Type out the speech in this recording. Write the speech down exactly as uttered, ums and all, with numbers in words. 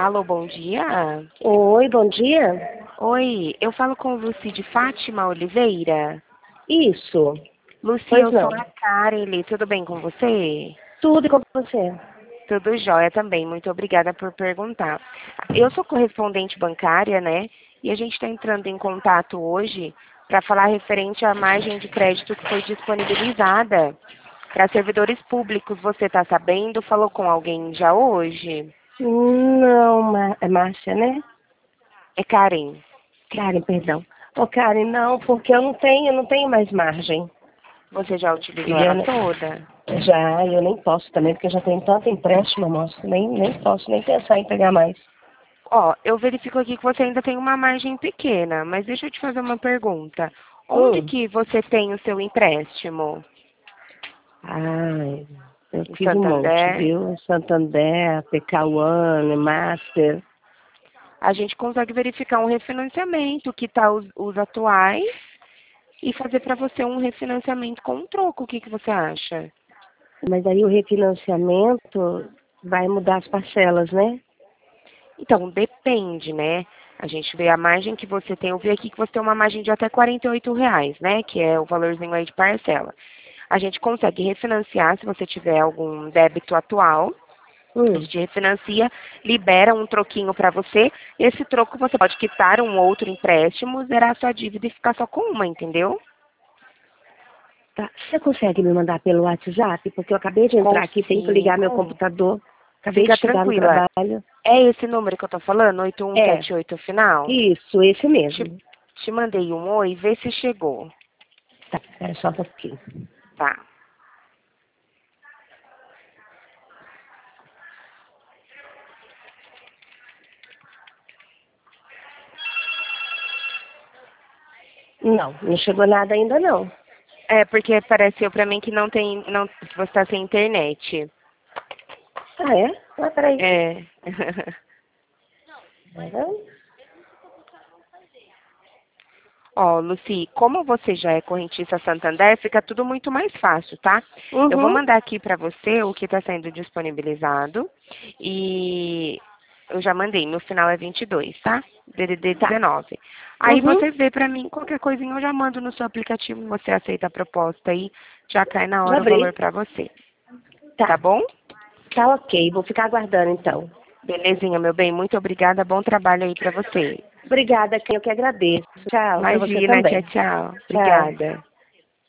Alô, bom dia. Oi, bom dia. Oi, eu falo com Lucy de Fátima Oliveira. Isso. Lucy, Pois eu sou não. a Karen, tudo bem com você? Tudo com você. Tudo jóia também, muito obrigada por perguntar. Eu sou correspondente bancária, né? E a gente está entrando em contato hoje para falar referente à margem de crédito que foi disponibilizada para servidores públicos. Você está sabendo? Falou com alguém já hoje? Não, Ma- é Márcia, né? É Karen. Karen, perdão. Ô, Karen, não, porque eu não tenho, eu não tenho mais margem. Você já utilizou E eu ela ne- toda? já, eu nem posso também, porque eu já tenho tanto empréstimo, moço. Nem, nem posso nem pensar em pegar mais. Ó, eu verifico aqui que você ainda tem uma margem pequena, mas deixa eu te fazer uma pergunta. Onde Hum. que você tem o seu empréstimo? Ai, eu Em fiz um monte, Santander? viu? Santander, P K One, Master. A gente consegue verificar um refinanciamento, que tá os, os atuais, e fazer para você um refinanciamento com um troco. O que que você acha? Mas aí o refinanciamento vai mudar as parcelas, né? Então, depende, né? A gente vê a margem que você tem. Eu vi aqui que você tem uma margem de até quarenta e oito reais, né? Que é o valorzinho aí de parcela. A gente consegue refinanciar se você tiver algum débito atual. A Hum. gente refinancia, libera um troquinho para você. Esse troco você pode quitar um outro empréstimo, zerar sua dívida e ficar só com uma, entendeu? Tá. Você consegue me mandar pelo WhatsApp? Porque eu acabei de entrar aqui, tenho que ligar meu Consigo. computador. Acabei Fica de chegar no tranquila. trabalho. É esse número que eu tô falando, oito um É, sete oito final? isso, esse Te, mesmo. te mandei um oi, vê se chegou. Tá, é só um pouquinho. Tá. Não, não chegou nada ainda não. É, porque pareceu pra mim que não tem, não, que você tá sem internet. Ah, é? Ah, peraí. É. É. Ó, Lucy, como você já é correntista Santander, fica tudo muito mais fácil, tá? Eu vou Uhum. mandar aqui para você o que está sendo disponibilizado e eu já mandei, meu final é vinte e dois, tá? D D D Tá. dezenove. Aí Uhum. você vê para mim, qualquer coisinha eu já mando no seu aplicativo, você aceita a proposta aí, já cai na Já hora o valor abri. para você, tá Tá. bom? Tá ok, vou ficar aguardando então. Belezinha, meu bem, muito obrigada, bom trabalho aí para você. Obrigada, quem eu que agradeço. Tchau, pra você Imagina, tchau, também. tchau. Tchau. Obrigada.